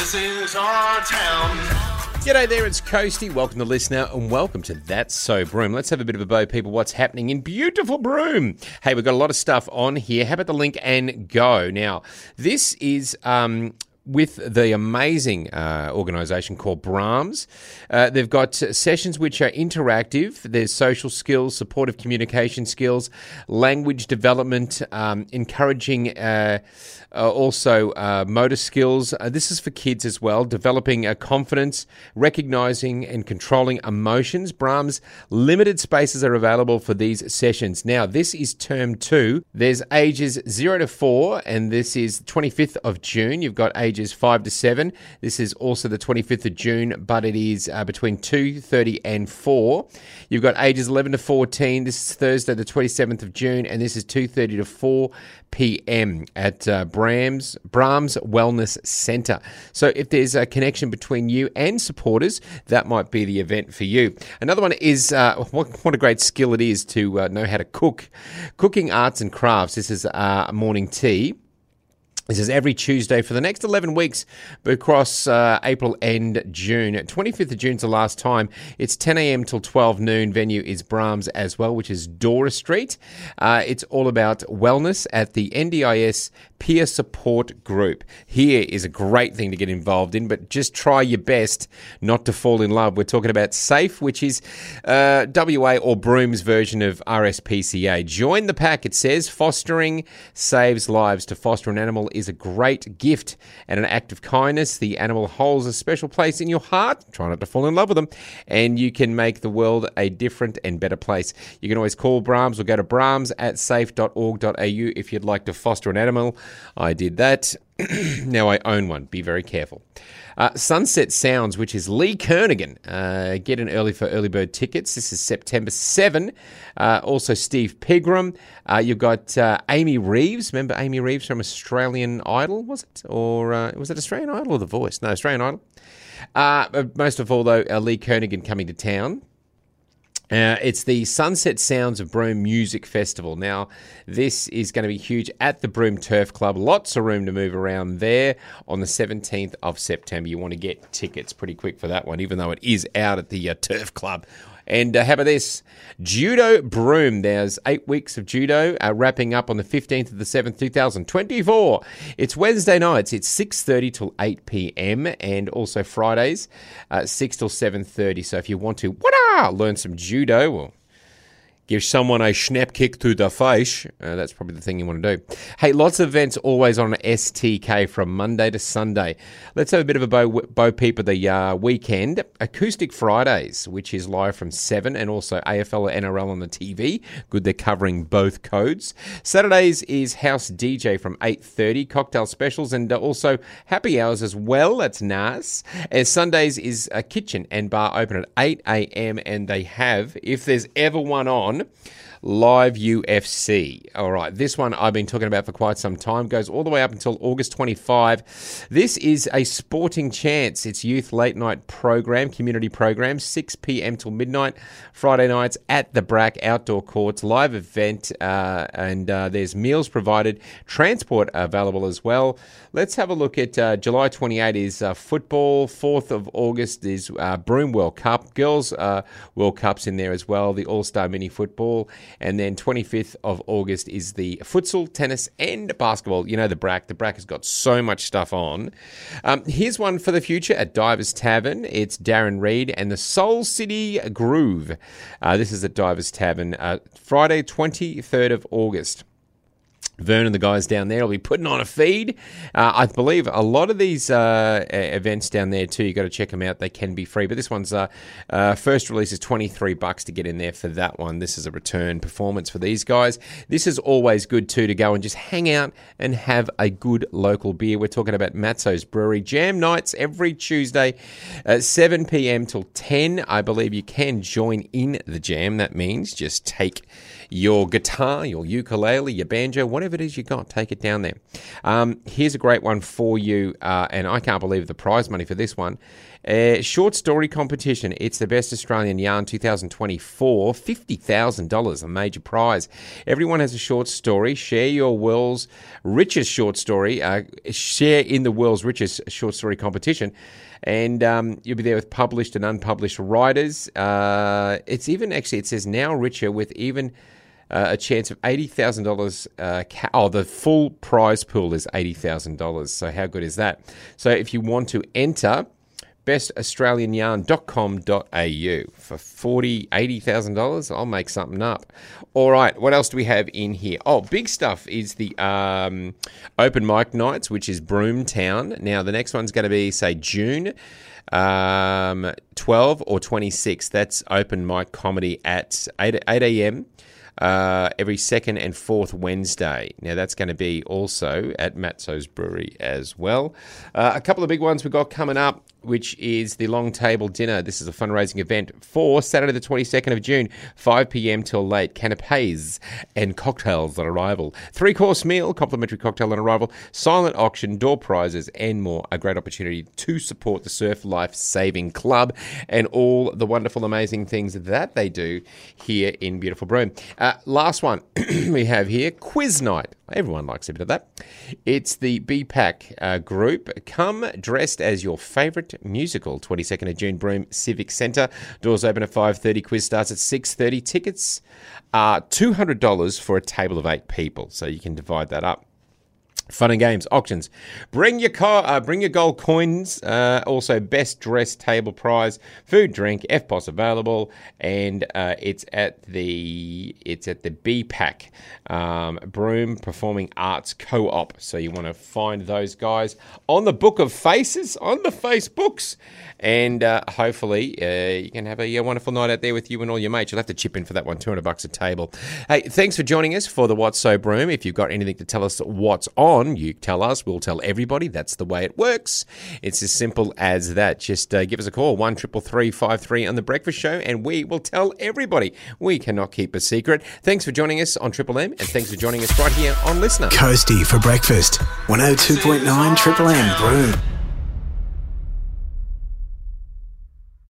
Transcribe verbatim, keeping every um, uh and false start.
This is our town. G'day there, it's Coasty. Welcome to Listener and welcome to That's So Broome. Let's have a bit of a bow, people. What's happening in beautiful Broome? Hey, we've got a lot of stuff on here. How about the link and go? Now, this is... um. with the amazing uh, organisation called Brahms. Uh, they've got sessions which are interactive. There's social skills, supportive communication skills, language development, um, encouraging uh, uh, also uh, motor skills. Uh, this is for kids as well, developing uh, confidence, recognising and controlling emotions. Brahms limited spaces are available for these sessions. Now, this is term two. There's ages zero to four, and this is twenty-fifth of June. You've got ages Ages five to seven. This is also the twenty-fifth of June, but it is uh, between two thirty and four. You've got ages eleven to fourteen. This is Thursday, the twenty-seventh of June, and this is two thirty to four p.m. at uh, Brahms, Brahms Wellness Centre. So if there's a connection between you and supporters, that might be the event for you. Another one is, uh, what, what a great skill it is to uh, know how to cook. Cooking Arts and Crafts. This is uh, morning tea. This is every Tuesday for the next eleven weeks across uh, April and June. twenty-fifth of June's the last time. It's ten a.m. till twelve noon. Venue is Brahms as well, which is Dora Street. Uh, it's all about wellness at the N D I S Peer Support Group. Here is a great thing to get involved in, but just try your best not to fall in love. We're talking about SAFE, which is uh, W A or Broome's version of R S P C A. Join the pack, it says. Fostering saves lives. To foster an animal is a great gift and an act of kindness. The animal holds a special place in your heart. Try not to fall in love with them, and you can make the world a different and better place. You can always call Brahms or go to brahms at safe dot org dot a u if you'd like to foster an animal. I did that. Now I own one. Be very careful. Uh, Sunset Sounds, which is Lee Kernaghan. Uh, get in early for early bird tickets. This is September seventh. Uh, also Steve Pegram. Uh, you've got uh, Amy Reeves. Remember Amy Reeves from Australian Idol, was it? Or uh, was it Australian Idol or The Voice? No, Australian Idol. Uh, most of all, though, uh, Lee Kernaghan coming to town. Uh, it's the Sunset Sounds of Broome Music Festival. Now, this is going to be huge at the Broome Turf Club. Lots of room to move around there on the seventeenth of September. You want to get tickets pretty quick for that one, even though it is out at the uh, Turf Club. And uh, how about this? Judo Broome. There's eight weeks of judo uh, wrapping up on the fifteenth of the seventh, twenty twenty-four. It's Wednesday nights. It's six thirty till eight p.m. and also Fridays, uh, six till seven thirty. So if you want to wada, learn some judo or give someone a snap kick to the face, uh, that's probably the thing you want to do. Hey, lots of events always on S T K from Monday to Sunday. Let's have a bit of a bow, bow peep of the uh, weekend. Acoustic Fridays, which is live from seven, and also A F L or N R L on the T V. Good, they're covering both codes. Saturdays is House D J from eight thirty, cocktail specials, and uh, also happy hours as well. That's nice. As Sundays is a kitchen and bar open at eight a.m, and they have, if there's ever one on, Live U F C. All right, this one I've been talking about for quite some time. Goes all the way up until August twenty-fifth. This is a sporting chance. It's youth late night program, community program, six p.m. till midnight. Friday nights at the B R A C outdoor courts. Live event, uh, and uh, there's meals provided, transport available as well. Let's have a look at uh, July twenty-eighth is uh, football. fourth of August is uh, Broome World Cup. Girls uh, World Cup's in there as well. The All-Star Mini Football. And then twenty-fifth of August is the futsal, tennis, and basketball. You know, the B R A C. The B R A C has got so much stuff on. Um, here's one for the future at Divers Tavern. It's Darren Reed and the Soul City Groove. Uh, this is at Divers Tavern, uh, Friday, twenty-third of August. Vern and the guys down there will be putting on a feed. Uh, I believe a lot of these uh, events down there too, you've got to check them out. They can be free, but this one's uh, uh, first release is twenty-three bucks to get in there for that one. This is a return performance for these guys. This is always good too to go and just hang out and have a good local beer. We're talking about Matzo's Brewery. Jam nights every Tuesday at seven p.m. till ten. I believe you can join in the jam. That means just take your guitar, your ukulele, your banjo, whatever it is you got, take it down there. Um, here's a great one for you, uh, and I can't believe the prize money for this one. Uh, short story competition. It's the Best Australian Yarn twenty twenty-four. fifty thousand dollars, a major prize. Everyone has a short story. Share your world's richest short story. Uh, share in the world's richest short story competition. And um, you'll be there with published and unpublished writers. Uh, it's even, actually, it says now richer with even uh, a chance of eighty thousand dollars. Uh, ca- oh, the full prize pool is eighty thousand dollars. So how good is that? So if you want to enter, best australian yarn dot com dot a u for forty thousand dollars, eighty thousand dollars. I'll make something up. All right, what else do we have in here? Oh, big stuff is the um, open mic nights, which is Broomtown. Now, the next one's going to be, say, June um, twelfth or twenty-sixth. That's open mic comedy at eight a.m. Uh, every second and fourth Wednesday. Now, that's going to be also at Matzo's Brewery as well. Uh, a couple of big ones we've got coming up, which is the Long Table Dinner. This is a fundraising event for Saturday the twenty-second of June, five p.m. till late. Canapes and cocktails on arrival. Three-course meal, complimentary cocktail on arrival, silent auction, door prizes, and more. A great opportunity to support the Surf Life Saving Club and all the wonderful, amazing things that they do here in beautiful Broome. Uh, last one we have here, quiz night. Everyone likes a bit of that. It's the B PAC uh, group. Come dressed as your favourite musical. twenty-second of June, Broome Civic Centre. Doors open at five thirty. Quiz starts at six thirty. Tickets are two hundred dollars for a table of eight people, so you can divide that up. Fun and games, auctions. Bring your car, uh, bring your gold coins. Uh, also, best dressed table prize, food, drink, F P O S available, and uh, it's at the it's at the B PAC um, Broome Performing Arts Co-op. So you want to find those guys on the Book of Faces, on the Facebooks, and uh, hopefully uh, you can have a, a wonderful night out there with you and all your mates. You'll have to chip in for that one, two hundred bucks a table. Hey, thanks for joining us for the What's So Broome. If you've got anything to tell us what's on, you tell us, we'll tell everybody. That's the way it works. It's as simple as that. Just uh, give us a call, one triple three five three on The Breakfast Show, and we will tell everybody. We cannot keep a secret. Thanks for joining us on Triple M, and thanks for joining us right here on Listener. Coasty for breakfast. one oh two point nine Triple M Broome.